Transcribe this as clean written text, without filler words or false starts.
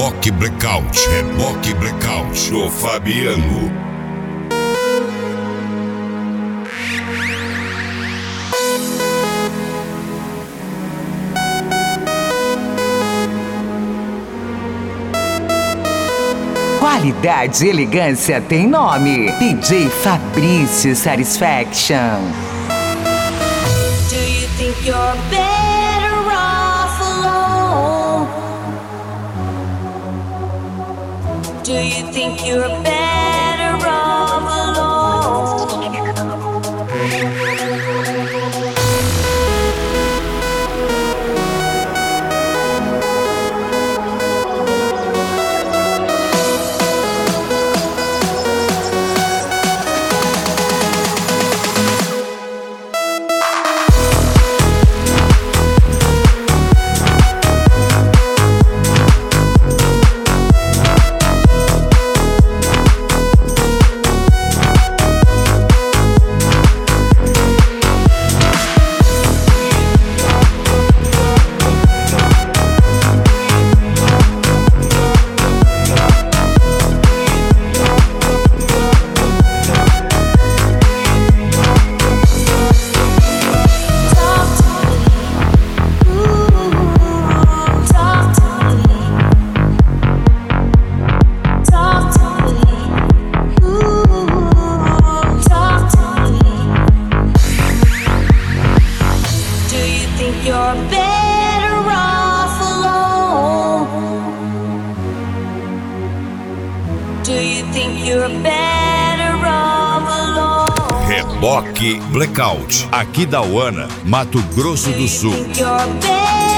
Reboque Blackout, Reboque Blackout do Fabiano. Qualidade e elegância tem nome. DJ Fabrício Satisfaction. Do you think you're better off alone? Do you think you're better off alone? Reboque Blackout, aqui da Uana, Mato Grosso do Sul.